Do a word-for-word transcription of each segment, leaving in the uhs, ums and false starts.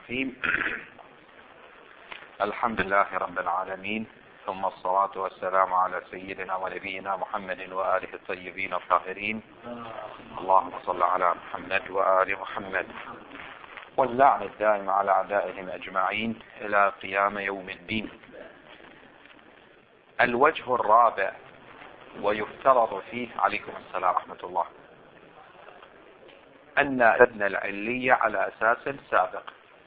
الرحيم. الحمد لله رب العالمين، ثم الصلاة والسلام على سيدنا ونبينا محمد وآله الطيبين الطاهرين. اللهم صل على محمد وآل محمد، واللعن الدائم على أعدائهم أجمعين إلى قيام يوم الدين. الوجه الرابع ويفترض فيه، عليكم السلام ورحمة الله، أن أخذنا العلية على أساس سابق.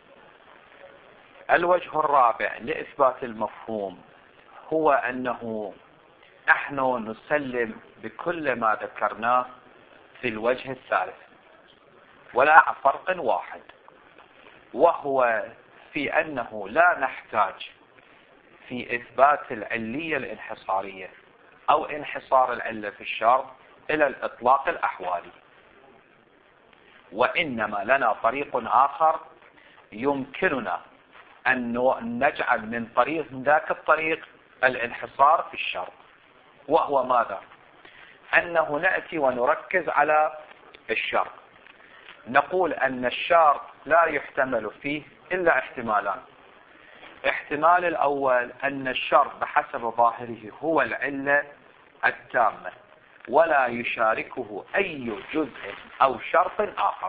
الوجه الرابع لإثبات المفهوم هو أنه نحن نسلم بكل ما ذكرناه في الوجه الثالث، ولا فرق واحد، وهو في أنه لا نحتاج في إثبات العلية الانحصارية أو انحصار العلة في الشرط إلى الإطلاق الأحوالي، وإنما لنا طريق آخر يمكننا أن نجعل من طريق ذاك الطريق الانحصار في الشرط، وهو ماذا؟ أنه نأتي ونركز على الشرط، نقول أن الشرط لا يحتمل فيه إلا احتمالان. احتمال الأول أن الشرط بحسب ظاهره هو العلة التامة ولا يشاركه أي جزء أو شرط آخر.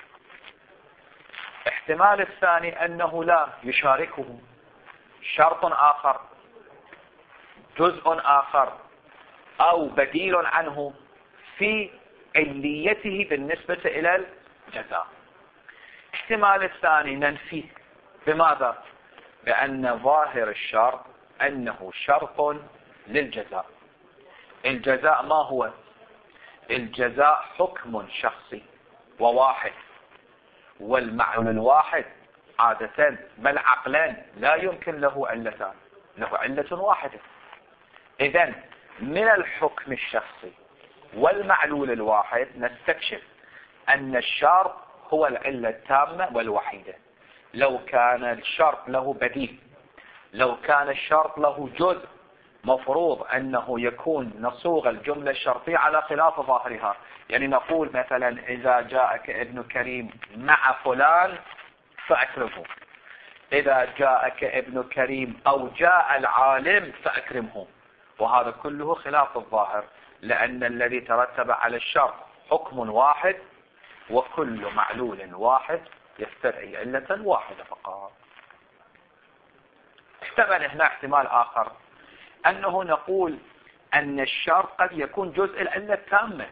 احتمال الثاني أنه لا يشاركه شرط آخر، جزء آخر، أو بديل عنه في عليته بالنسبة إلى الجزاء. احتمال الثاني ننفيه بماذا؟ بأن ظاهر الشرط أنه شرط للجزاء. الجزاء ما هو؟ الجزاء حكم شخصي وواحد، والمعنى الواحد عادة بل عقلا لا يمكن له علتان، له علة واحدة. إذن من الحكم الشخصي والمعلول الواحد نستكشف أن الشرط هو العلة التامة والوحيدة. لو كان الشرط له بديل، لو كان الشرط له جزء، مفروض أنه يكون نصوغ الجملة الشرطية على خلاف ظاهرها. يعني نقول مثلا إذا جاءك ابن كريم مع فلان فأكرمه، إذا جاءك ابن كريم أو جاء العالم فأكرمه، وهذا كله خلاف الظاهر، لأن الذي ترتب على الشرط حكم واحد، وكل معلول واحد يستدعي علة واحدة فقط. احتمل هنا احتمال آخر، أنه نقول أن الشرط قد يكون جزء العلة التامة،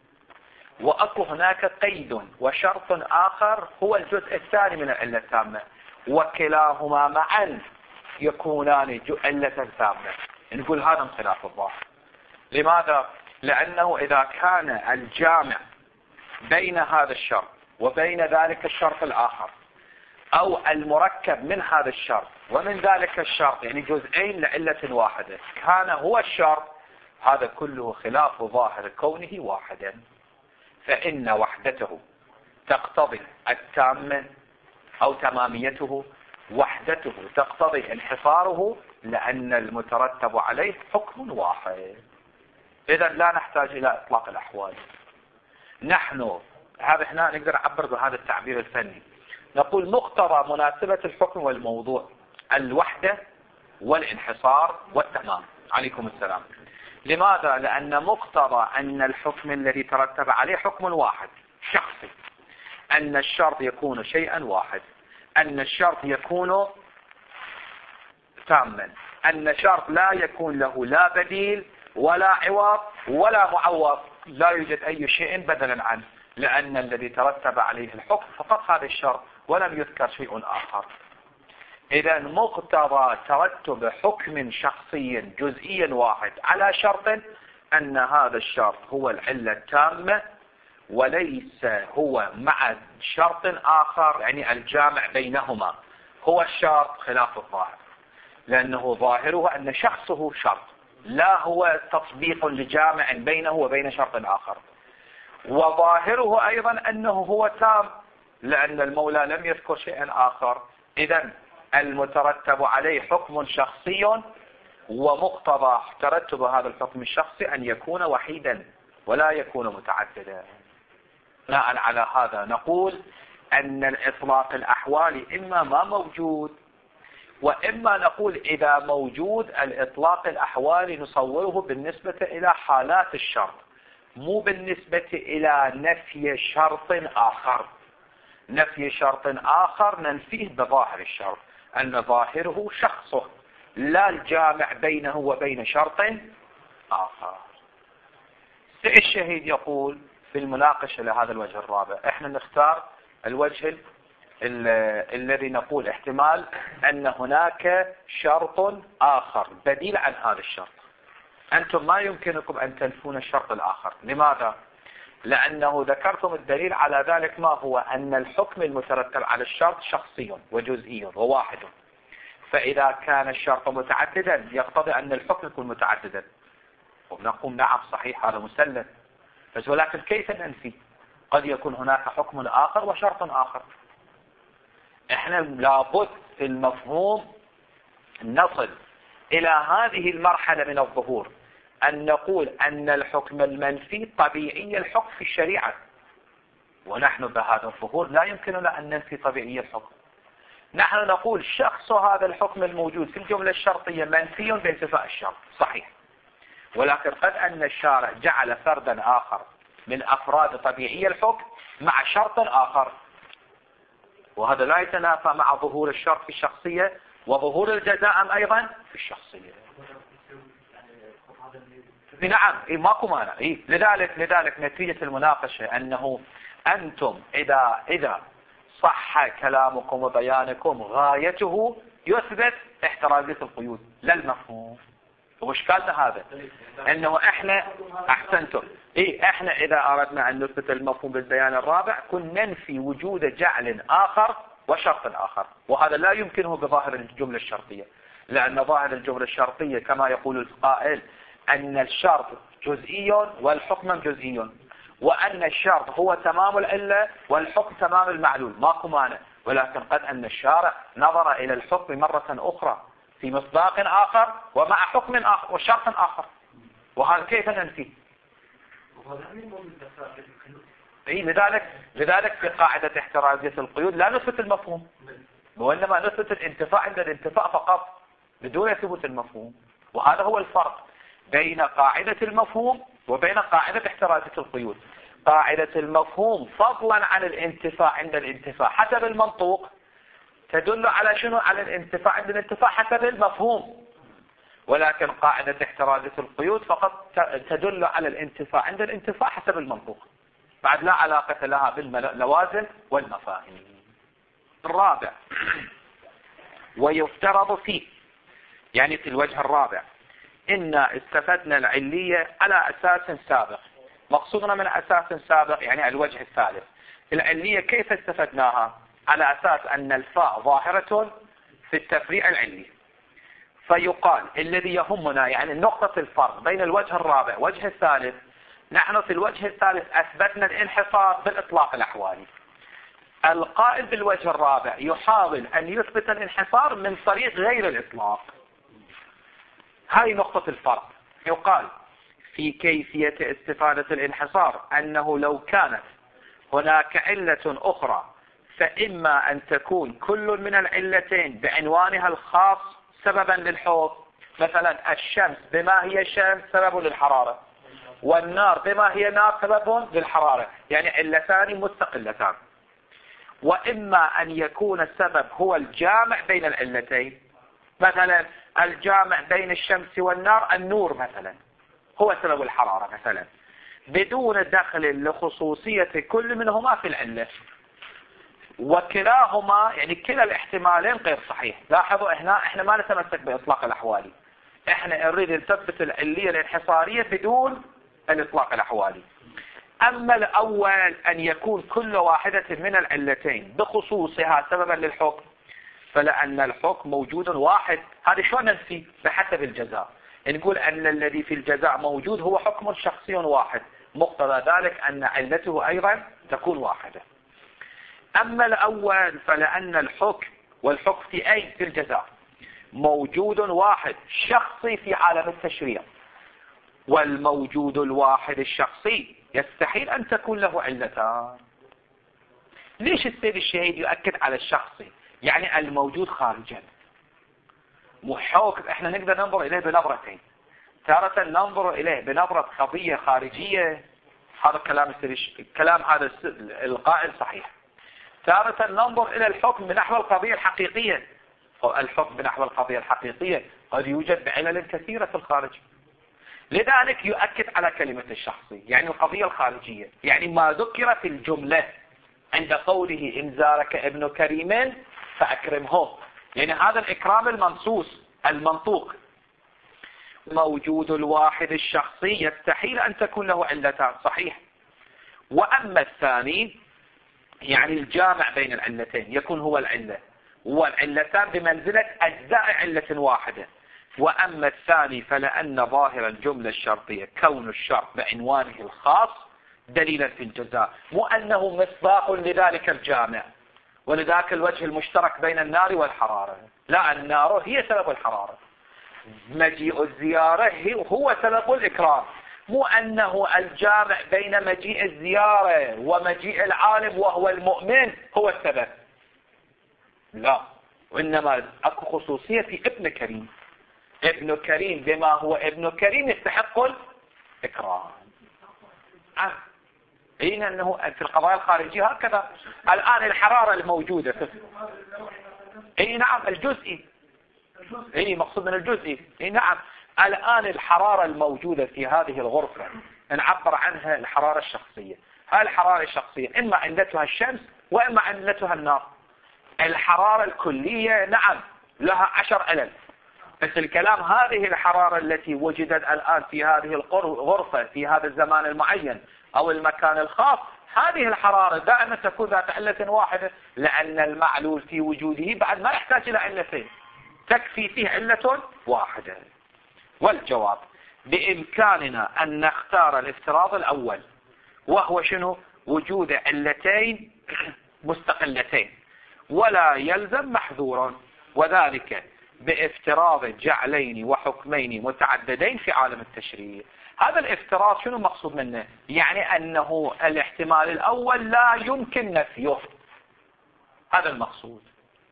وأكو هناك قيد وشرط آخر هو الجزء الثاني من العلة التامة، وكلاهما معا يكونان علة تامة. نقول هذا من خلاف الظاهر. لماذا؟ لأنه إذا كان الجامع بين هذا الشرط وبين ذلك الشرط الآخر، أو المركب من هذا الشرط ومن ذلك الشرط، يعني جزئين لعلة واحدة، كان هو الشرط، هذا كله خلاف ظاهر كونه واحدا، فإن وحدته تقتضي التامة أو تماميته، وحدته تقتضي انحصاره، لأن المترتب عليه حكم واحد. إذا لا نحتاج إلى إطلاق الأحوال. نحن هذا هنا نقدر نعبر بهذا التعبير الفني، نقول مقتضى مناسبة الحكم والموضوع الوحدة والانحصار والتمام. عليكم السلام. لماذا؟ لأن مقتضى أن الحكم الذي ترتب عليه حكم واحد شخصي، أن الشرط يكون شيئا واحد، أن الشرط يكون تاما، أن الشرط لا يكون له لا بديل ولا عوض ولا معوض، لا يوجد أي شيء بدلا عنه، لأن الذي ترتب عليه الحكم فقط هذا الشرط ولم يذكر شيء آخر. إذا مقتضى ترتب حكم شخصي جزئي واحد على شرط أن هذا الشرط هو العلة التامة، وليس هو مع شرط آخر، يعني الجامع بينهما هو الشرط، خلاف الظاهر، لأنه ظاهره أن شخصه شرط، لا هو تطبيق لجامع بينه وبين شرط آخر. وظاهره أيضا أنه هو تام، لأن المولى لم يذكر شيئا آخر. إذن المترتب عليه حكم شخصي، ومقتضى ترتب هذا الحكم الشخصي أن يكون وحيدا ولا يكون متعددا. بناء على هذا نقول أن الإطلاق الأحوالي إما ما موجود، وإما نقول إذا موجود الإطلاق الأحوالي نصوره بالنسبة إلى حالات الشرط، مو بالنسبة إلى نفي شرط آخر. نفي شرط آخر ننفيه بظاهر الشرط، أن ظاهره شخصه لا الجامع بينه وبين شرط آخر. الشهيد يقول في المناقشة لهذا الوجه الرابع احنا نختار الوجه الذي نقول احتمال أن هناك شرط آخر بديل عن هذا الشرط. أنتم ما يمكنكم أن تنفون الشرط الآخر. لماذا؟ لأنه ذكرتم الدليل على ذلك ما هو أن الحكم المترتب على الشرط شخصي وجزئي وواحد، فإذا كان الشرط متعددا يقتضي أن الحكم يكون متعددا، ونقوم نعم صحيح هذا مسلم، بس ولكن كيف ننفي؟ قد يكون هناك حكم آخر وشرط آخر. احنا لابد في المفهوم نصل إلى هذه المرحلة من الظهور أن نقول أن الحكم المنفي طبيعي الحكم في الشريعة، ونحن بهذا الظهور لا يمكننا أن ننفي طبيعي الحكم. نحن نقول شخص هذا الحكم الموجود في الجملة الشرطية منفي بانتفاء الشرط صحيح، ولكن قد أن الشارع جعل فردا آخر من أفراد طبيعي الحكم مع شرط آخر، وهذا لا يتنافى مع ظهور الشرط في الشخصية وظهور الجزاء أيضا في الشخصية. نعم إيه ماكو مانع. إيه لذلك لذلك نتيجة المناقشة أنه أنتم إذا إذا صح كلامكم وبيانكم غايته يثبت احترازية القيود لا المفهوم. وإشكالنا هذا أنه إحنا أحسنتم إيه إحنا إذا أردنا أن نثبت المفهوم بالبيان الرابع كنا ننفي وجود جعل آخر وشرط آخر، وهذا لا يمكنه بظاهر الجملة الشرطية، لأن ظاهر الجملة الشرطية كما يقول القائل أن الشرط جزئي والحكم جزئي، وأن الشرط هو تمام العلة والحكم تمام المعلول ماكو مانع، ولكن قد أن الشارع نظر إلى الحكم مرة أخرى في مصداق آخر ومع حكم آخر وشرط آخر، وهذا كيف ننفي؟ إيه لذلك لذلك في قاعدة احترازية القيود لا نثبت المفهوم، وإنما نثبت الانتفاع عند الانتفاع فقط بدون ثبوت المفهوم. وهذا هو الفرق بين قاعدة المفهوم وبين قاعدة احترازية القيود. قاعدة المفهوم فضلا عن الانتفاع عند الانتفاع حسب المنطوق تدل على شنو؟ على الانتفاع عند الانتفاع حسب المفهوم، ولكن قاعدة احترازية القيود فقط تدل على الانتفاع عند الانتفاع حسب المنطوق، بعد لا علاقة لها باللوازم والمفاهيم. الرابع ويفترض فيه، يعني في الوجه الرابع إن استفدنا العلية على أساس سابق. مقصودنا من أساس سابق يعني الوجه الثالث. العلية كيف استفدناها؟ على أساس أن الفاء ظاهرة في التفريع العلي، فيقال الذي يهمنا يعني نقطة الفرق بين الوجه الرابع والوجه الثالث، نحن في الوجه الثالث أثبتنا الانحصار بالإطلاق الأحوالي. القائل بالوجه الرابع يحاول أن يثبت الانحصار من طريق غير الإطلاق. هاي نقطة الفرق. يقال في كيفية استفادة الانحصار أنه لو كانت هناك علة أخرى فإما أن تكون كل من العلتين بعنوانها الخاص سببا للحوض، مثلا الشمس بما هي شمس سبب للحرارة، والنار بما هي نار سبب للحرارة، يعني علتان مستقلتان. وإما أن يكون السبب هو الجامع بين العلتين، مثلا الجامع بين الشمس والنار النور مثلا هو سبب الحرارة مثلا، بدون دخل لخصوصية كل منهما في العلة. وكلاهما يعني كلا الاحتمالين غير صحيح. لاحظوا احنا احنا ما نتمسك بإطلاق الأحوالي، احنا نريد نثبت العلية الانحصارية بدون الإطلاق الأحوالي. أما الأول أن يكون كل واحدة من العلتين بخصوصها سببا للحكم، فلأن الحكم موجود واحد، هذا شو ننفي؟ بحسب الجزاء نقول أن الذي في الجزاء موجود هو حكم شخصي واحد، مقتضى ذلك أن علته أيضا تكون واحدة. أما الأول فلأن الحكم والحكم في أي في الجزاء موجود واحد شخصي في عالم التشريع، والموجود الواحد الشخصي يستحيل أن تكون له علتان. ليش السيد الشهيد يؤكد على الشخصي؟ يعني الموجود خارجا. محوك احنا نقدر ننظر اليه بنظرتين، تارة ننظر اليه بنظرة قضية خارجية، هذا كلام الكلام هذا القائل صحيح. تارة ننظر الى الحكم بنحو القضية الحقيقية، الحكم بنحو القضية الحقيقية قد يوجد بعلل كثيرة في الخارج. لذلك يؤكد على كلمة الشخصي، يعني القضية الخارجية، يعني ما ذكر في الجملة عند قوله إن زارك ابن كريم فأكرمه، يعني هذا الإكرام المنصوص المنطوق. موجود الواحد الشخصي يستحيل أن تكون له علتان، صحيح. وأما الثاني يعني الجامع بين العلتين يكون هو العلة، والعلتان بمنزلة أجزاء علة واحدة. وأما الثاني فلأن ظاهر الجملة الشرطية كون الشرط بعنوانه الخاص دليلا في الجزاء، مو أنه مصداق لذلك الجامع ولذلك الوجه المشترك بين النار والحرارة. لا، النار هي سبب الحرارة، مجيء الزيارة هو سبب الإكرام، مو أنه الجامع بين مجيء الزيارة ومجيء العالم وهو المؤمن هو السبب، لا، وإنما أكو خصوصية في ابن كريم. ابن كريم بما هو ابن كريم يستحق الإكرام. آه. إيه أنه في القضايا الخارجية هكذا. الآن الحرارة الموجودة في... إيه نعم الجزئي، إيه مقصود من الجزئي، إيه نعم. الآن الحرارة الموجودة في هذه الغرفة نعبر عنها الحرارة الشخصية. هذه الحرارة الشخصية إما علتها الشمس وإما علتها النار. الحرارة الكلية نعم لها عشر علل، بس الكلام هذه الحرارة التي وجدت الآن في هذه الغرفة في هذا الزمان المعين أو المكان الخاص، هذه الحرارة دائما تكون ذات علة واحدة، لأن المعلول في وجوده بعد ما يحتاج إلى علتين، تكفي فيه علة واحدة. والجواب بإمكاننا أن نختار الافتراض الأول، وهو شنو؟ وجود علتين مستقلتين ولا يلزم محذورا، وذلك بافتراض جعلين وحكمين متعددين في عالم التشريع. هذا الافتراض شنو مقصود منه؟ يعني أنه الاحتمال الأول لا يمكن نفيه، هذا المقصود.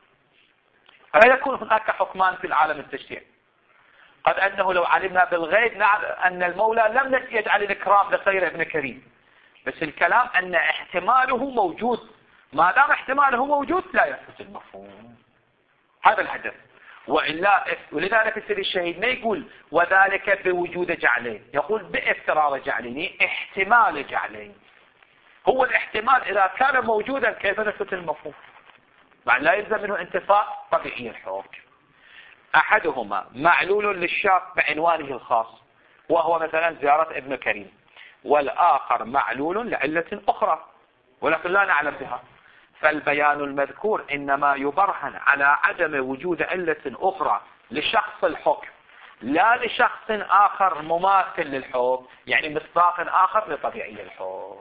فلا يكون هناك حكمان في العالم التشريع، قد أنه لو علمنا بالغيب نعلم أن المولى لم يجعل الإكرام لخير ابن كريم، بس الكلام أن احتماله موجود، ما دام احتماله موجود لا يثبت المفهوم، هذا الهدف. وإلا ولذلك السيد الشهيد ما يقول وذلك بوجود جعلين، يقول بافتراض جعلين، احتمال جعلين. هو الاحتمال إذا كان موجودا كيف نثبت المفهوم؟ بعد لا يلزم منه انتفاء طبيعي الحكم. أحدهما معلول للشرط بعنوانه الخاص وهو مثلا زيارة ابن كريم، والآخر معلول لعلة أخرى ولكن لا نعلم بها، فالبيان المذكور إنما يبرهن على عدم وجود علة أخرى لشخص الحكم لا لشخص آخر مماثل للحكم، يعني مصداق آخر لطبيعي الحكم.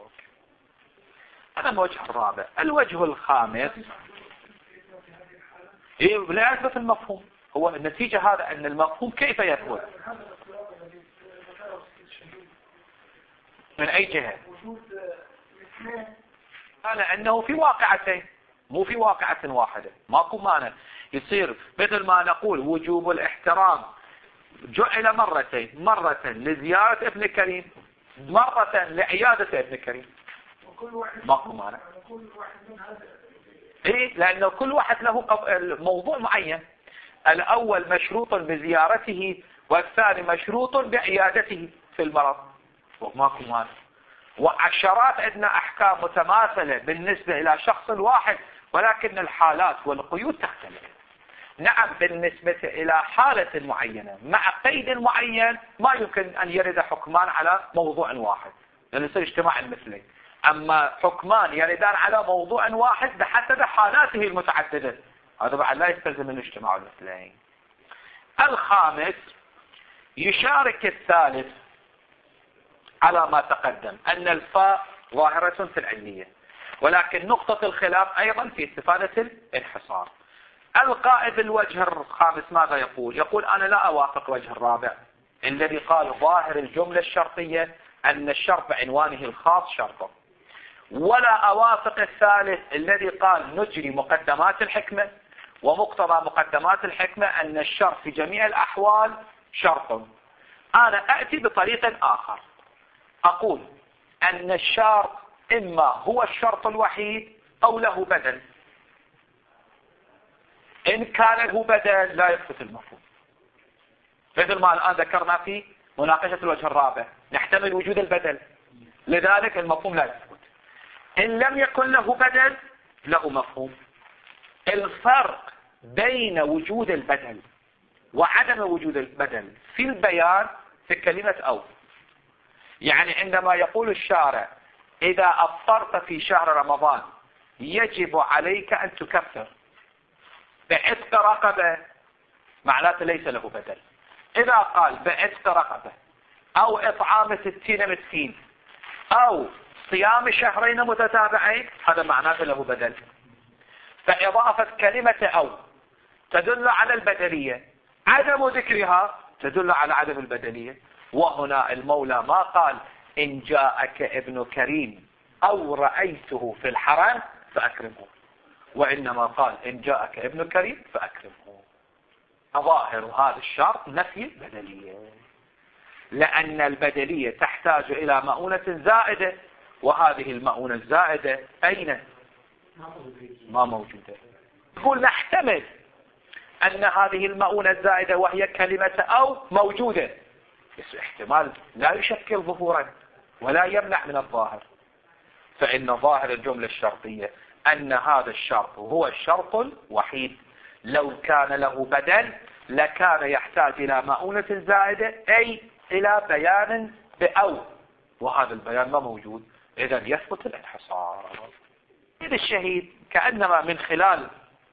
هذا الوجه الرابع. الوجه الخامس إيه لا يثبت المفهوم، هو النتيجة هذا أن المفهوم كيف يثبت؟ من أي جهة؟ أنا أنه في واقعتين مو في واقعة واحدة، ماكو مانع يصير مثل ما نقول وجوب الاحترام جعل مرتين، مرة لزيارة ابن كريم، مرة لعيادة ابن كريم، ماكو مانع. إيه لأنه كل واحد له موضوع معين، الأول مشروط بزيارته والثاني مشروط بعيادته في المرض، وماكو مانع. وعشرات عندنا أحكام متماثلة بالنسبة إلى شخص واحد، ولكن الحالات والقيود تختلف. نعم بالنسبة إلى حالة معينة مع قيد معين ما يمكن أن يرد حكمان على موضوع واحد لأن يصير اجتماع المثلين، أما حكمان يردان على موضوع واحد بحسب حالاته المتعددة هذا بعد لا يستلزم من اجتماع المثلين. الخامس يشارك الثالث على ما تقدم أن الفاء ظاهرة في العلية، ولكن نقطة الخلاف أيضا في استفادة الانحصار. القائد الوجه الخامس ماذا يقول؟ يقول أنا لا أوافق وجه الرابع الذي قال ظاهر الجملة الشرطية أن الشرط بعنوانه الخاص شرطه، ولا أوافق الثالث الذي قال نجري مقدمات الحكمة، ومقتضى مقدمات الحكمة أن الشرط في جميع الأحوال شرط. أنا أأتي بطريق آخر، أقول أن الشرط إما هو الشرط الوحيد أو له بدل. إن كان له بدل لا يثبت المفهوم، مثل ما الآن ذكرنا في مناقشة الوجه الرابع، نحتمل وجود البدل، لذلك المفهوم لا يثبت. إن لم يكن له بدل له مفهوم. الفرق بين وجود البدل وعدم وجود البدل في البيان في كلمة أو. يعني عندما يقول الشارع إذا أفطرت في شهر رمضان يجب عليك أن تكفر بعتق رقبة، معناته ليس له بدل. إذا قال بعتق رقبة أو إطعام ستين مسكين أو صيام شهرين متتابعين، هذا معناته له بدل. فإضافة كلمة أو تدل على البدلية، عدم ذكرها تدل على عدم البدلية. وهنا المولى ما قال إن جاءك ابن كريم أو رأيته في الحرم فأكرمه، وإنما قال إن جاءك ابن كريم فأكرمه. ظاهر هذا الشرط نفي البدلية، لأن البدلية تحتاج إلى مؤونة زائدة، وهذه المؤونة الزائدة أين؟ ما موجودة. يقول نحتمل أن هذه المؤونة الزائدة وهي كلمة أو موجودة، بس احتمال لا يشكل ظهورا ولا يمنع من الظاهر. فإن ظاهر الجملة الشرطية أن هذا الشرط هو الشرط الوحيد. لو كان له بدل لكان يحتاج إلى مؤونة زائدة، أي إلى بيان بأو، وهذا البيان ما موجود، إذن يثبت الانحصار. إذا الشهيد كأنما من خلال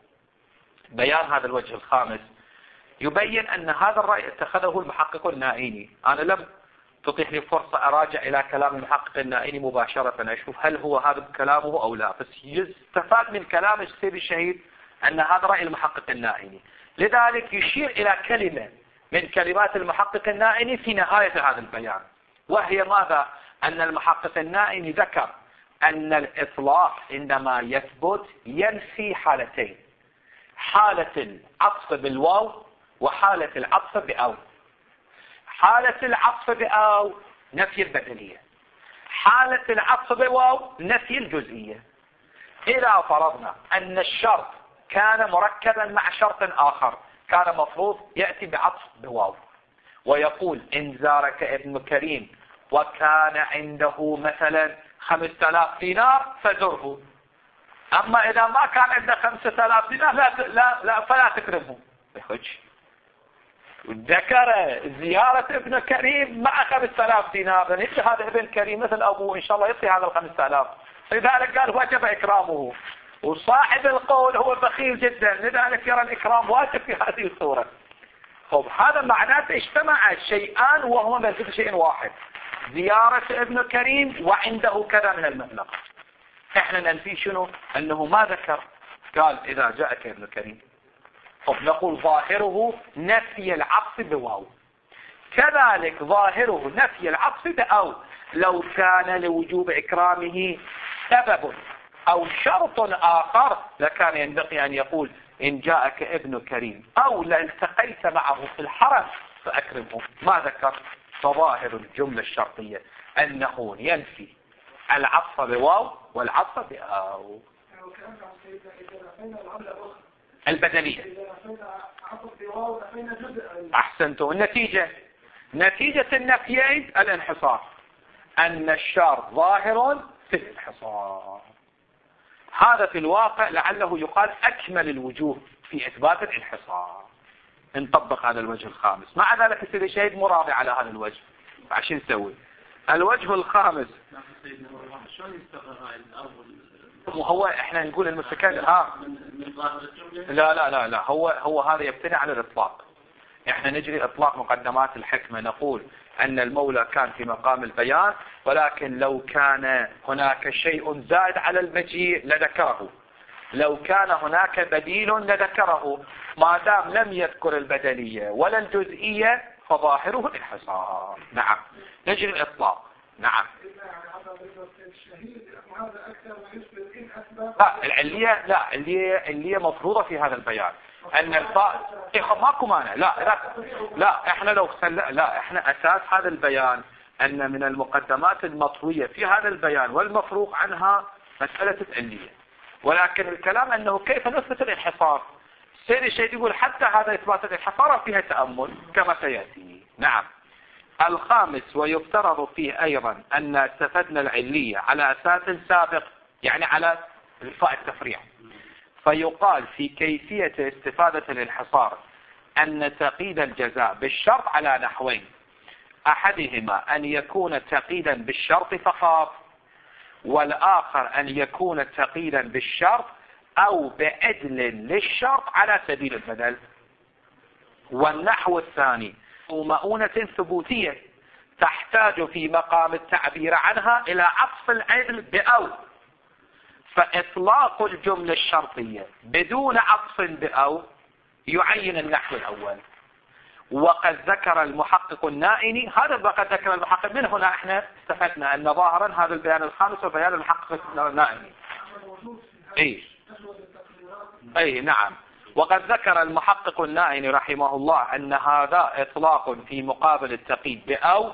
بيان هذا الوجه الخامس يبين أن هذا الرأي اتخذه المحقق النائيني. أنا لم تتيح لي فرصة أراجع إلى كلام المحقق النائيني مباشرة أشوف هل هو هذا كلامه أو لا، بس يستفاد من كلام السيد الشهيد أن هذا رأي المحقق النائيني. لذلك يشير إلى كلمة من كلمات المحقق النائيني في نهاية هذا البيان، وهي ماذا؟ أن المحقق النائيني ذكر أن الإطلاق عندما يثبت ينفي حالتين، حالة العطف بالواو وحالة العطف بأو. حالة العطف بأو نفي البدلية، حالة العطف بواو نفي الجزئية. إذا فرضنا أن الشرط كان مركبا مع شرط آخر، كان مفروض يأتي بعطف بواو ويقول إن زارك ابن كريم وكان عنده مثلا خمسة آلاف دينار فزره. أما إذا ما كان عنده خمسة آلاف دينار لا, لا, لا فلا تكرمه. يخج ذكر زيارة ابن كريم مع خمسة آلاف دينار، لأن هذا ابن كريم مثل أبوه إن شاء الله يعطي هذا الخمسة آلاف، لذلك قال وجب إكرامه. وصاحب القول هو بخيل جدا، لذلك يرى الإكرام واجب في هذه الصورة. طب هذا معناته اجتمع شيئان وهو منزل شيء واحد، زيارة ابن كريم وعنده كذا من المبلغ. احنا ننفي شنو؟ انه ما ذكر، قال اذا جاءك ابن كريم. طب نقول ظاهره نفي العطف بواو، كذلك ظاهره نفي العطف بأو. لو كان لوجوب إكرامه سبب أو شرط آخر لكان ينبغي أن يقول إن جاءك ابن كريم أو لالتقيت معه في الحرم فأكرمه، ما ذكر. فظاهر الجملة الشرطية أنه ينفي العطف بواو والعطف بأو. البدلية أحسنتم. النتيجة نتيجة النفيين الانحصار، أن الشرط ظاهر في الانحصار. هذا في الواقع لعله يقال أكمل الوجوه في إثبات الانحصار إن طبق هذا الوجه الخامس. مع ذلك السيد الشهيد مراضي على هذا الوجه، عشان نسوي الوجه الخامس. وهو احنا نقول المتكلم ها لا لا لا لا هو هو هذا يبتني على الإطلاق. احنا نجري إطلاق مقدمات الحكمة، نقول أن المولى كان في مقام البيان، ولكن لو كان هناك شيء زائد على المجيء لذكره، لو كان هناك بديل لذكره. ما دام لم يذكر البدلية ولا الجزئية فظاهره الانحصار. نعم نجري الإطلاق. نعم لا العلية لا العلية العلية مفروضة في هذا البيان أن الفاء ماكو مانع. لا لا لا احنا لو سل... لا احنا أساس هذا البيان أن من المقدمات المطوية في هذا البيان والمفروغ عنها مسألة العلية، ولكن الكلام أنه كيف نثبت الانحصار. سيد الشيخ يقول حتى هذا إثبات الانحصار فيها تأمل كما سيأتي. نعم. الخامس ويفترض فيه أيضا أن استفدنا العلية على أساس سابق، يعني على الفاء التفريع، فيقال في كيفية استفادة الانحصار أن تقييد الجزاء بالشرط على نحوين: أحدهما أن يكون تقييدا بالشرط فقط، والآخر أن يكون تقييدا بالشرط أو بعدل للشرط على سبيل البدل. والنحو الثاني مؤونة ثبوتية تحتاج في مقام التعبير عنها إلى عطف العدل بأو، فإطلاق الجملة الشرطية بدون عطف بأو يعين النحو الأول. وقد ذكر المحقق النائني هذا، وقد ذكر المحقق، من هنا احنا استفدنا أن ظاهرا هذا البيان الخامس وبيان المحقق النائني. اي اي نعم. وقد ذكر المحقق النائني رحمه الله أن هذا إطلاق في مقابل التقييد بأو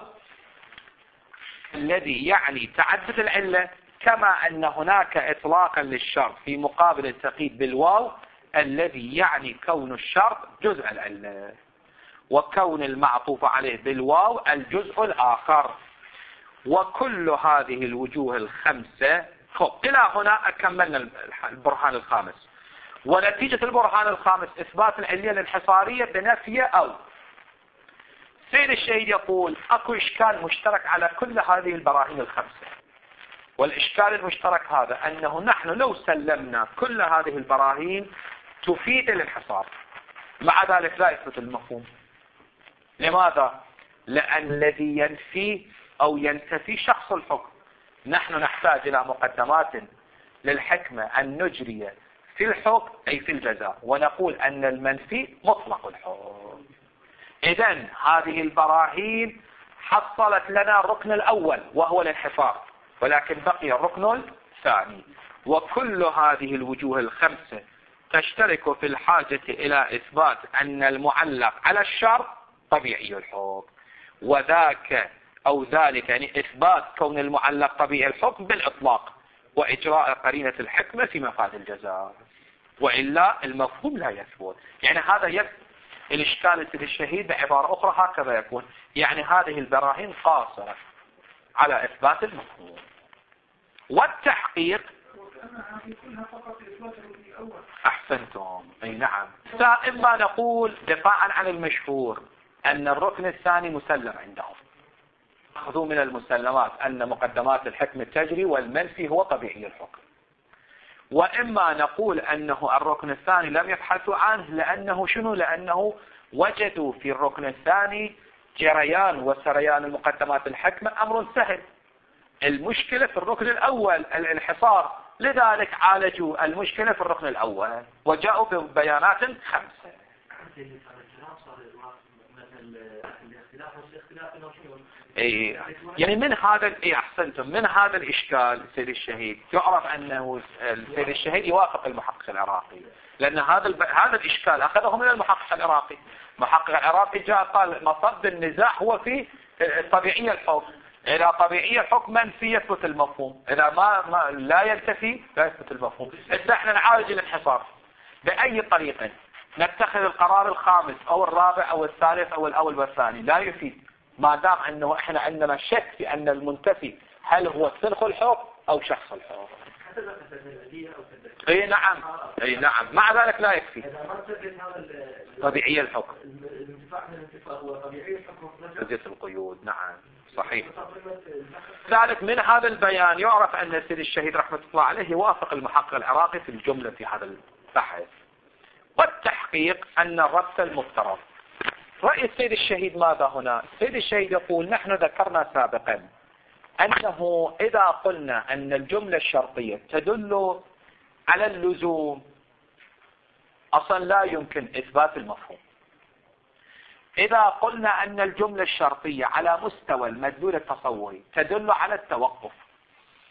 الذي يعني تعدد العلة، كما أن هناك إطلاقا للشرط في مقابل التقييد بالواو الذي يعني كون الشرط جزء العلة، وكون المعطوف عليه بالواو الجزء الآخر. وكل هذه الوجوه الخمسة فوق. إلى هنا أكملنا البرهان الخامس. ونتيجة البرهان الخامس إثبات العلية الانحصارية بنفي أو. سيد الشهيد يقول أكو إشكال مشترك على كل هذه البراهين الخمسة، والإشكال المشترك هذا أنه نحن لو سلمنا كل هذه البراهين تفيد الانحصار، مع ذلك لا يثبت المفهوم. لماذا؟ لأن الذي ينفي أو ينتفي شخص الحكم. نحن نحتاج إلى مقدمات للحكمة أن نجري في الحكم أي في الجزاء، ونقول أن المنفي مطلق الحكم. إذن هذه البراهين حصلت لنا الركن الأول وهو الانحصار، ولكن بقي الركن الثاني. وكل هذه الوجوه الخمسة تشترك في الحاجة إلى إثبات أن المعلق على الشرط طبيعي الحكم، وذاك أو ذلك يعني إثبات كون المعلق طبيعي الحكم بالإطلاق، وإجراء قرينة الحكمة في مفاد الجزاء، وإلا المفهوم لا يثبت. يعني هذا يثبت الإشكال الشهيد بعبارة أخرى هكذا يكون، يعني هذه البراهين قاصرة على إثبات المفهوم. والتحقيق أحسنتم. أي نعم. إما نقول دفاعا عن المشهور أن الركن الثاني مسلم عندهم، أخذوا من المسلمات أن مقدمات الحكم تجري والمنفي هو طبيعي الحكم. وإما نقول أنه الركن الثاني لم يبحثوا عنه لأنه شنو؟ لأنه وجدوا في الركن الثاني جريان وسريان المقدمات الحكمة أمر سهل، المشكلة في الركن الأول الانحصار، لذلك عالجوا المشكلة في الركن الأول وجاءوا ببيانات خمسة. إيه يعني من هذا إيه أحسنتم من هذا الإشكال سيد الشهيد يعرف أنه سيد الشهيد يوافق المحقق العراقي، لأن هذا الب... هذا الإشكال أخذه من المحقق العراقي. المحقق العراقي جاء قال مصب النزاع هو في طبيعية الحكم، إذا طبيعية الحكم منفي يثبت المفهوم، إذا ما, ما لا ينتفي لا يثبت المفهوم. إذا احنا نعالج الانحصار بأي طريقة، نتخذ القرار الخامس أو الرابع أو الثالث أو الأول والثاني لا يفيد، ما دام أنه إحنا عندنا شك في أن المنتفي هل هو سلخ الحكم أو شخص الحكم. اي نعم اي نعم مع ذلك لا يكفي طبيعي الحكم جزء القيود. نعم صحيح. ذلك من هذا البيان يعرف أن سيد الشهيد رحمة الله عليه يوافق المحقق العراقي في الجملة في هذا البحث. والتحقيق أن الربط المفترض. رأي السيد الشهيد ماذا هنا؟ السيد الشهيد يقول نحن ذكرنا سابقا أنه إذا قلنا أن الجملة الشرطية تدل على اللزوم أصلا لا يمكن إثبات المفهوم. إذا قلنا أن الجملة الشرطية على مستوى المدلول التصوري تدل على التوقف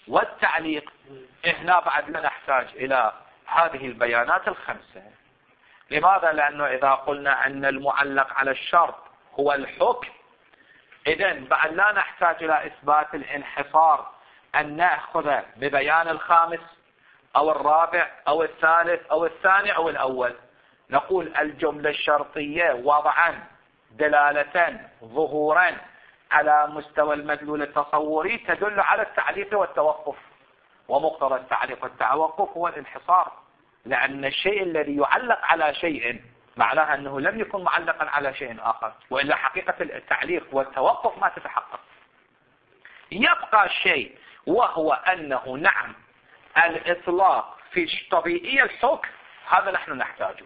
والتعليق، هنا بعد لا نحتاج إلى هذه البيانات الخمسة. لماذا؟ لأنه إذا قلنا أن المعلق على الشرط هو الحكم، إذن بعد لا نحتاج إلى إثبات الانحصار أن نأخذ ببيان الخامس أو الرابع أو الثالث أو الثاني أو الأول. نقول الجملة الشرطية وضعا دلالة ظهورا على مستوى المدلول التصوري تدل على التعليق والتوقف، ومقتضى التعليق والتوقف هو الانحصار، لأن الشيء الذي يعلق على شيء معناها أنه لم يكن معلقا على شيء آخر، وإلا حقيقة التعليق والتوقف ما تتحقق. يبقى الشيء وهو أنه نعم الإطلاق في طبيعي الحكم هذا نحن نحتاجه،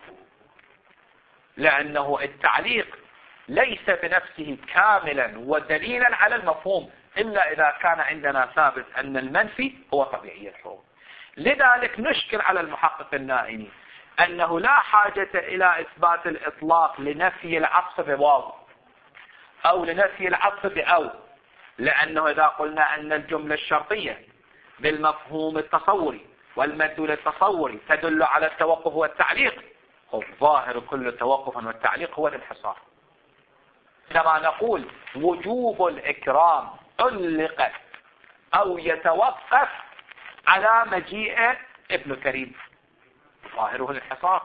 لأنه التعليق ليس بنفسه كاملا ودليلا على المفهوم إلا إذا كان عندنا ثابت أن المنفي هو طبيعي الحكم. لذلك نشكل على المحقق النائني أنه لا حاجة إلى إثبات الإطلاق لنفي العطف بواو أو لنفي العطف بأو، لأنه إذا قلنا أن الجملة الشرطية بالمفهوم التصوري والمدلول التصوري تدل على التوقف والتعليق، الظاهر كل التوقف والتعليق هو الانحصار. لما نقول وجوب الإكرام علق أو يتوقف على مجيء ابن كريم، ظاهره الانحصار،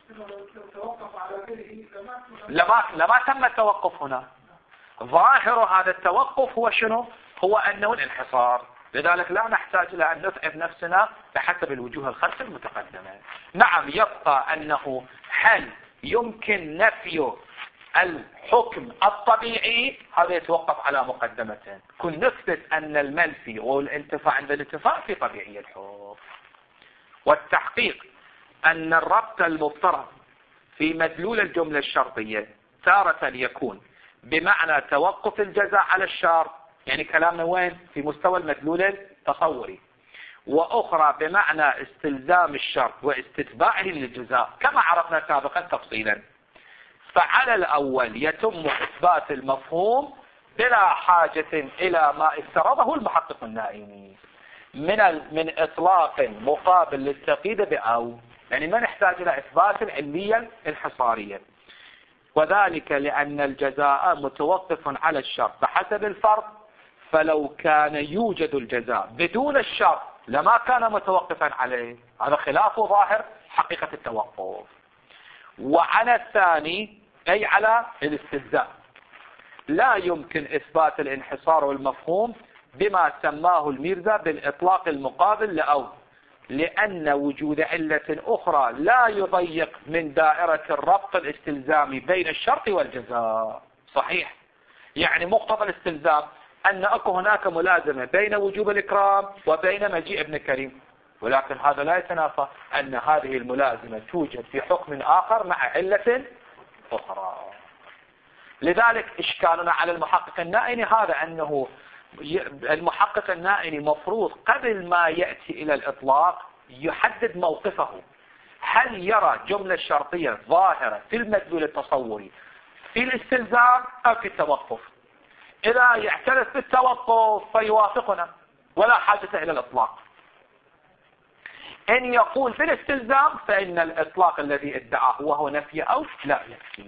لما, لما تم التوقف هنا. ظاهر هذا التوقف هو شنو؟ هو أنه الانحصار. لذلك لا نحتاج إلى أن نتعب نفسنا بحسب الوجوه الخمسة المتقدمة. نعم يبقى أنه هل يمكن نفي الحكم الطبيعي؟ هذا يتوقف على مقدمتين. كن نثبت أن المنفي والانتفاع عند الانتفاع في طبيعي الحكم، والتحقيق أن الربط المفترض في مدلول الجملة الشرطية تارة يكون بمعنى توقف الجزاء على الشرط، يعني كلامنا وين؟ في مستوى المدلول التصوري، وأخرى بمعنى استلزام الشرط واستتباعه للجزاء كما عرفنا سابقا تفصيلا. فعلى الأول يتم إثبات المفهوم بلا حاجة إلى ما افترضه المحقق النائمي من من إطلاق مقابل للتقييد بأو، يعني ما نحتاج إلى إثبات علميا انحصاريا، وذلك لأن الجزاء متوقف على الشرط بحسب الفرض، فلو كان يوجد الجزاء بدون الشرط لما كان متوقفا عليه. هذا خلاف ظاهر حقيقة التوقف. وعلى الثاني أي على الاستلزام لا يمكن إثبات الانحصار والمفهوم بما سماه الميرزا بالإطلاق المقابل لأو، لأن وجود علة أخرى لا يضيق من دائرة الربط الاستلزامي بين الشرط والجزاء. صحيح، يعني مقتضى الاستلزام أن أكو هناك ملازمة بين وجوب الإكرام وبين مجيء ابن كريم، ولكن هذا لا يتنافى أن هذه الملازمة توجد في حكم آخر مع علة أخرى. لذلك إشكالنا على المحقق النائني هذا، أنه المحقق النائني مفروض قبل ما يأتي إلى الإطلاق يحدد موقفه، هل يرى جملة شرطية ظاهرة في المدلول التصوري في الاستلزام أو في التوقف. إذا يعترف بالتوقف فيوافقنا ولا حاجة إلى الإطلاق. إن يقول في الاستلزام فإن الإطلاق الذي ادعاه وهو نفي أو لا يكفي.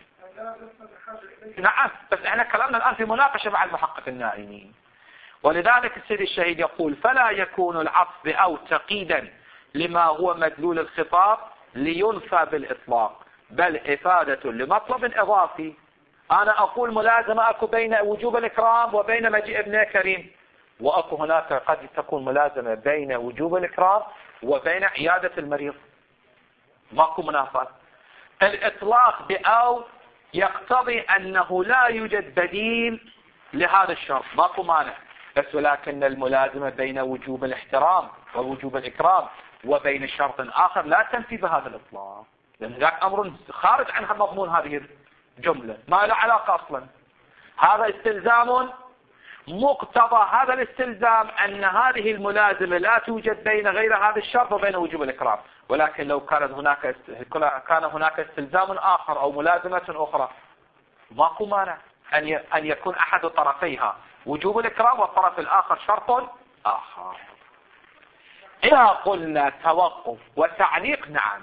نعم، بس احنا كلامنا الآن في مناقشة مع المحقق النائمي. ولذلك السيد الشهيد يقول فلا يكون العطف بأو تقييدا لما هو مدلول الخطاب لينفى بالإطلاق، بل إفادة لمطلب إضافي. أنا أقول ملازمة أكو بين وجوب الإكرام وبين مجيء ابن كريم، وأكو هناك قد تكون ملازمة بين وجوب الإكرام وبين عيادة المريض، ماكو منافاة. الإطلاق بأو يقتضي أنه لا يوجد بديل لهذا الشرط، ماكو مانع، بس ولكن الملازمة بين وجوب الاحترام ووجوب الإكرام وبين شرط آخر لا تنفي بهذا الإطلاق، لأن ذاك أمر خارج عن مضمون هذه الجملة، ما له علاقة أصلا. هذا استلزام، مقتضى هذا الاستلزام أن هذه الملازمة لا توجد بين غير هذا الشرط وبين وجوب الإكرام. ولكن لو كانت هناك كان هناك استلزام آخر أو ملازمة أخرى ماكو مانع أن أن يكون أحد طرفيها وجوب الإكرام والطرف الآخر شرط آخر. إذا قلنا توقف وتعليق نعم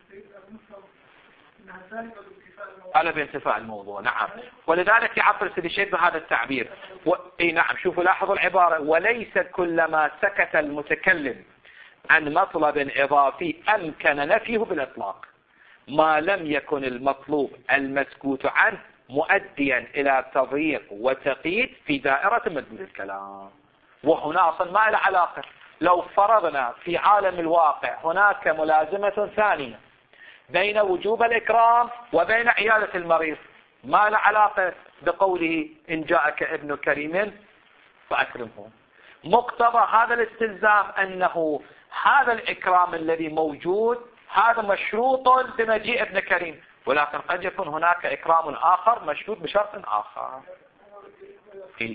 على بانتفاء الموضوع نعم، ولذلك يعبر سيدي الشيخ بهذا التعبير و... اي نعم. شوفوا لاحظوا العبارة: وليس كلما سكت المتكلم عن مطلب إضافي أمكن نفيه بالإطلاق ما لم يكن المطلوب المسكوت عنه مؤديا إلى تضييق وتقييد في دائرة مدلول الكلام. وهنا أصلا ما له علاقة. لو فرضنا في عالم الواقع هناك ملازمة ثانية بين وجوب الإكرام وبين عيادة المريض، ما له علاقة بقوله إن جاءك ابن كريم فأكرمه. مقتضى هذا الاستلزام أنه هذا الإكرام الذي موجود هذا مشروط بمجيء ابن كريم، ولكن قد يكون هناك إكرام آخر مشروط بشرط آخر. إيه؟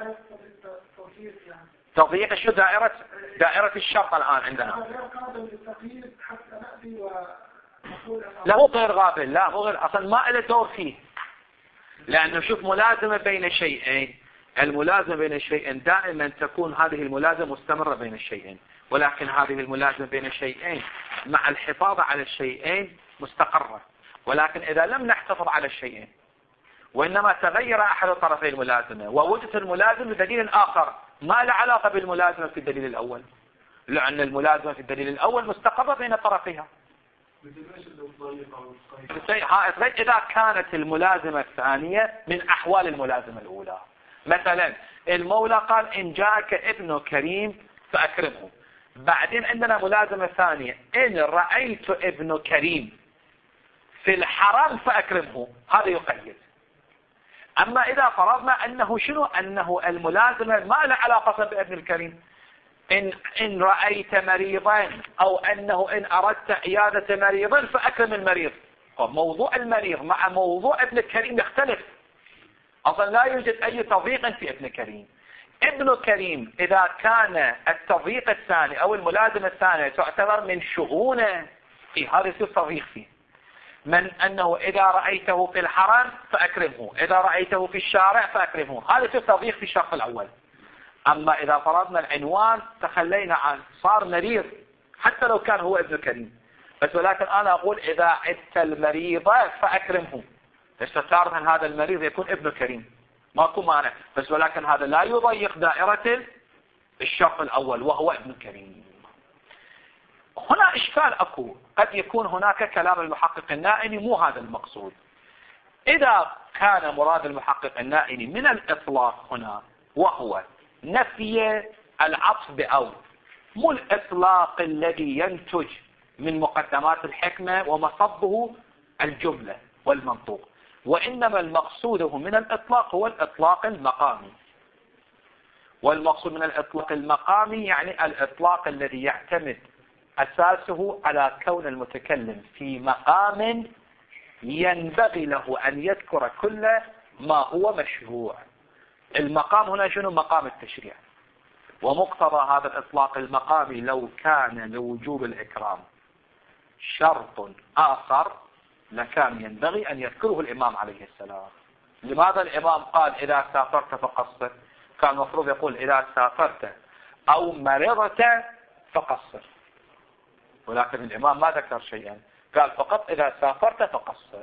تضييق شو دائرة دائرة الشرط الآن عندنا. لا مو غير غافل، لا مو غير، أصلا ما له دور فيه، لأنه شوف ملازمة بين شيئين، الملازمة بين الشيئين دائما تكون هذه الملازمة مستمرة بين الشيئين، ولكن هذه الملازمة بين الشيئين مع الحفاظ على الشيئين مستقرة. ولكن إذا لم نحتفظ على الشيئين وإنما تغير أحد طرفي الملازمة ووجدت الملازمة بدليل آخر ما له علاقة بالملازمة في الدليل الأول، لأن الملازمة في الدليل الأول مستقرة بين طرفيها. إذا كانت الملازمة الثانية من أحوال الملازمة الأولى، مثلا المولى قال إن جاءك ابن كريم فأكرمه، بعدين عندنا ملازمة ثانية إن رأيت ابن كريم في الحرم فأكرمه، هذا يقيد. أما إذا فرضنا أنه شنو أنه الملازمة ما له علاقة بابن الكريم، إن, إن رأيت مريضا أو أنه إن أردت عيادة مريض فأكرم المريض، موضوع المريض مع موضوع ابن الكريم يختلف. أصلا لا يوجد أي تضييق في ابن كريم. ابن كريم إذا كان التضييق الثاني أو الملازمة الثانية تعتبر من شؤونه في هذا يصير تضييق فيه، من أنه إذا رأيته في الحرم فأكرمه، إذا رأيته في الشارع فأكرمه، هذا يصير تضييق في الشرط الأول. أما إذا فرضنا العنوان تخلينا عنه صار مريض حتى لو كان هو ابن كريم، بس ولكن أنا أقول إذا عدت المريض فأكرمه، استثار من هذا المريض يكون ابن كريم ماكو مانع، بس ولكن هذا لا يضيق دائرة الشرط الأول وهو ابن كريم. هنا إشكال أكو، قد يكون هناك كلام المحقق النائني مو هذا المقصود. إذا كان مراد المحقق النائني من الإطلاق هنا وهو نفي العطف بأو، مو الإطلاق الذي ينتج من مقدمات الحكمة ومصبه الجملة والمنطوق، وإنما المقصود من الإطلاق هو الإطلاق المقامي. والمقصود من الإطلاق المقامي يعني الإطلاق الذي يعتمد أساسه على كون المتكلم في مقام ينبغي له أن يذكر كل ما هو مشروع. المقام هنا شنو؟ مقام التشريع. ومقتضى هذا الإطلاق المقامي لو كان لوجوب الإكرام شرط آخر لكان ينبغي أن يذكره الإمام عليه السلام. لماذا الإمام قال إذا سافرت فقصر؟ كان المفروض يقول إذا سافرت أو مرضت فقصر، ولكن الإمام ما ذكر شيئا، قال فقط إذا سافرت فقصر.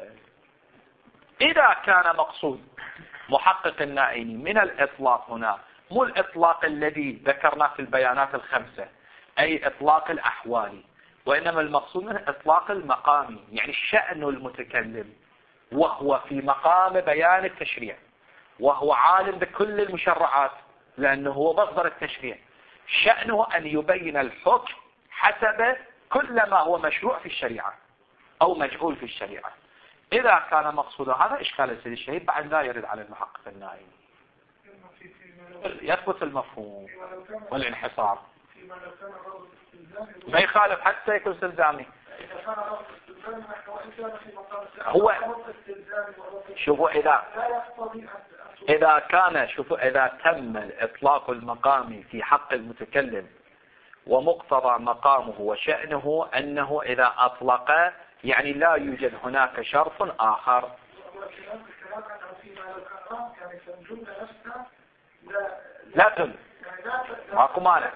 إذا كان مقصود محقق النائني من الإطلاق هنا مو الإطلاق الذي ذكرناه في البيانات الخمسة أي إطلاق الأحوالي، وإنما المقصود منه إطلاق المقامي، يعني شأن المتكلم وهو في مقام بيان التشريع وهو عالم بكل المشرعات لأنه هو مصدر التشريع، شأنه أن يبين الحكم حسب كل ما هو مشروع في الشريعة أو مجعول في الشريعة. إذا كان مقصود هذا إشكال السيد الشهيد بعد لا يرد على المحقق النائي، يثبت المفهوم والانحصار، ما يخالف حتى يكون استلزامي. هو شوفوا إذا إذا كان شوفوا إذا تم الإطلاق المقامي في حق المتكلم ومقتضى مقامه وشأنه أنه إذا أطلق يعني لا يوجد هناك شرط آخر. لا تم ماكو مانع.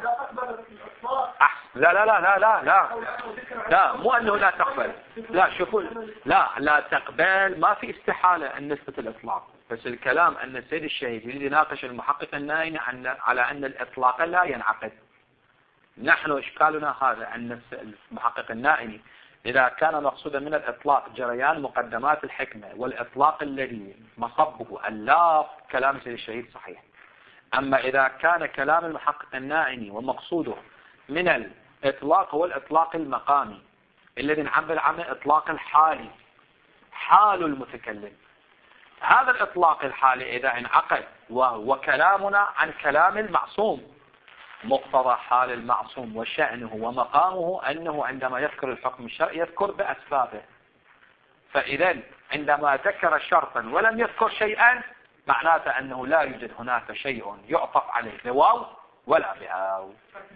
لا لا لا لا لا لا لا مو أنه لا تقبل. لا شوفوا، لا لا تقبل ما في استحالة أن نثبت الإطلاق، بس الكلام أن السيد الشهيد يريد يناقش المحقق النائي على أن الإطلاق لا ينعقد. نحن إشكالنا هذا أن المحقق النائي إذا كان مقصودا من الإطلاق جريان مقدمات الحكمة والإطلاق الذي مصبه اللاف كلام السيد الشهيد صحيح. أما إذا كان كلام المحقق النائي ومقصوده من الإطلاق هو الإطلاق المقامي الذي نعبر عنه إطلاق الحالي، حال المتكلم، هذا الإطلاق الحالي إذا انعقد وهو كلامنا عن كلام المعصوم، مقتضى حال المعصوم وشأنه ومقامه أنه عندما يذكر الحكم الشرعي يذكر بأسبابه. فإذا عندما ذكر شرطا ولم يذكر شيئا معناته أنه لا يوجد هناك شيء يعطف عليه بواو ولا بآو.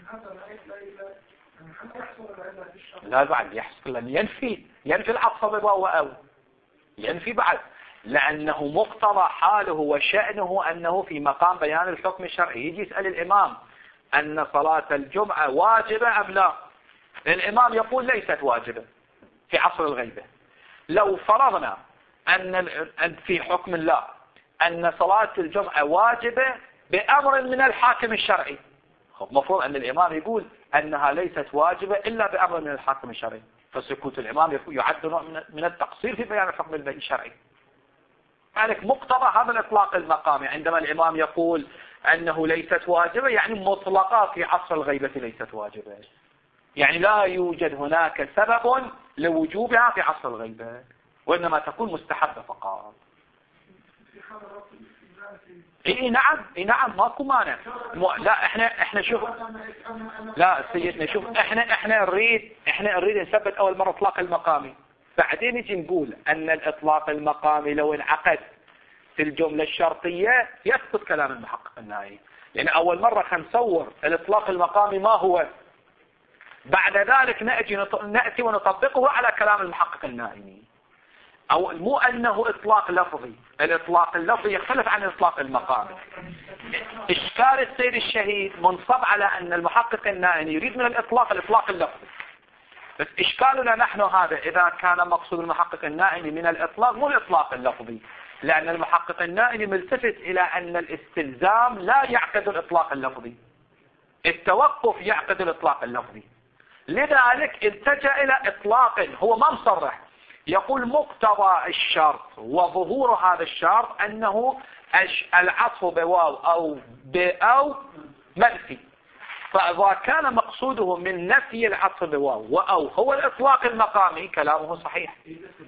لا بعد يحصل لن ينفي ينفي العطف بواو وآو، ينفي بعد، لأنه مقتضى حاله وشأنه أنه في مقام بيان الحكم الشرعي. يجي يسأل الإمام أن صلاة الجمعة واجبة أم لا؟ الإمام يقول ليست واجبة في عصر الغيبة. لو فرضنا أن في حكم الله أن صلاة الجمعة واجبة بأمر من الحاكم الشرعي، مفروض أن الإمام يقول أنها ليست واجبة إلا بأمر من الحاكم الشرعي، فسكوت الإمام يعد نوع من التقصير في بيان الحكم الشرعي. يعني مقتضى هذا الإطلاق المقامي عندما الإمام يقول أنه ليست واجبة يعني مطلقة في عصر الغيبة ليست واجبة، يعني لا يوجد هناك سبب لوجوبها في عصر الغيبة وإنما تكون مستحبة فقط. اي نعم اي نعم ماكو مانع. لا احنا احنا شوف، لا سيدنا شوف، احنا احنا نريد احنا نريد نثبت اول مرة اطلاق المقامي، بعدين نجي نقول ان الاطلاق المقامي لو انعقد في الجملة الشرطية يثبت كلام المحقق النائي. يعني اول مرة خنصور الاطلاق المقامي ما هو، بعد ذلك نأتي نأتي ونطبقه على كلام المحقق النائي. أو مو أنه إطلاق لفظي، الإطلاق اللفظي يختلف عن الإطلاق المقامي. إشكال السيد الشهيد منصب على أن المحقق النائي يريد من الإطلاق الإطلاق اللفظي، بس إشكالنا نحن هذا إذا كان مقصود المحقق النائي من الإطلاق مو الإطلاق اللفظي، لأن المحقق النائي ملتفت إلى أن الاستلزام لا يعقد الإطلاق اللفظي، التوقف يعقد الإطلاق اللفظي. لذلك التجأ إلى إطلاق هو ما مصرح، يقول مقتضى الشرط وظهور هذا الشرط أنه العطف بواو أو بأو منفي، فإذا كان مقصوده من نفي العطف بواو وأو هو الإطلاق المقامي كلامه صحيح.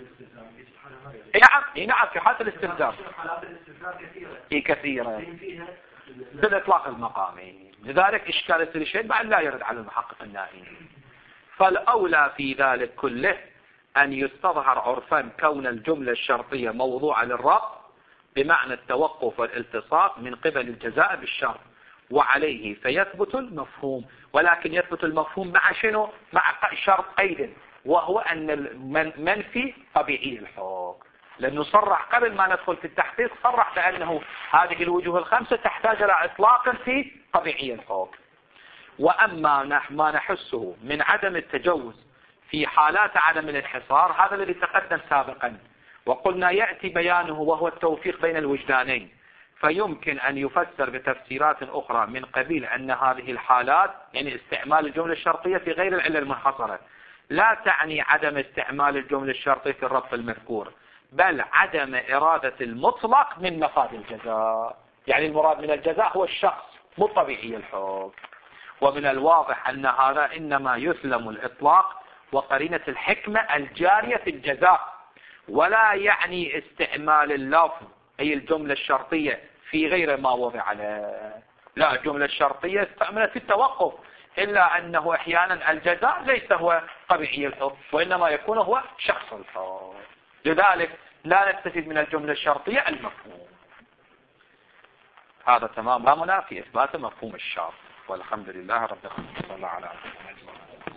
نعم نعم في حالة الاستلزام اي كثيرة بالإطلاق المقامي. لذلك إشكال السلشين بعد لا يرد على المحقق النائي. فالأولى في ذلك كله أن يستظهر عرفا كون الجملة الشرطية موضوعة للربط بمعنى التوقف والالتصاق من قبل الجزاء بالشرط، وعليه فيثبت المفهوم. ولكن يثبت المفهوم مع شنو؟ مع شرط قيد، وهو أن المنفي طبيعي الحكم، لأنه صرح قبل ما ندخل في التحقيق صرح بأنه هذه الوجوه الخمسة تحتاج إلى إطلاق في طبيعي الحكم. وأما ما نحسه من عدم التجوز في حالات عدم الانحصار هذا الذي تقدم سابقا، وقلنا يأتي بيانه وهو التوفيق بين الوجدانين، فيمكن أن يفسر بتفسيرات أخرى من قبيل أن هذه الحالات يعني استعمال الجملة الشرطية في غير العلة المنحصرة لا تعني عدم استعمال الجملة الشرطية في الربط المذكور، بل عدم إرادة المطلق من مفاد الجزاء. يعني المراد من الجزاء هو الشخص مو طبيعي الحكم. ومن الواضح أن هذا إنما يسلم الإطلاق وقرينة الحكمة الجارية في الجزاء، ولا يعني استعمال اللفظ أي الجملة الشرطية في غير ما وضع له. لا، الجملة الشرطية استعملت في التوقف، إلا أنه أحيانا الجزاء ليس هو طبيعي الحكم وإنما يكون هو شخص الحكم. لذلك لا نستفيد من الجملة الشرطية المفهوم. هذا تمام رامنا في إثبات مفهوم الشرط، والحمد لله رب العالمين.